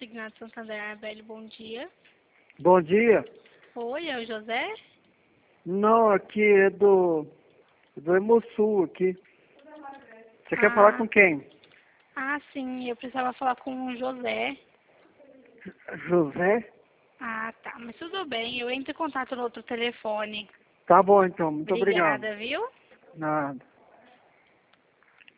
Consignado Santander Arbélio, bom dia. Bom dia. Oi, é o José? Não, aqui é do Hemosul aqui. Você quer falar com quem? Sim, eu precisava falar com o José. José? Tá, mas tudo bem, eu entro em contato no outro telefone. Tá bom então, muito obrigado. Obrigada, viu? Nada.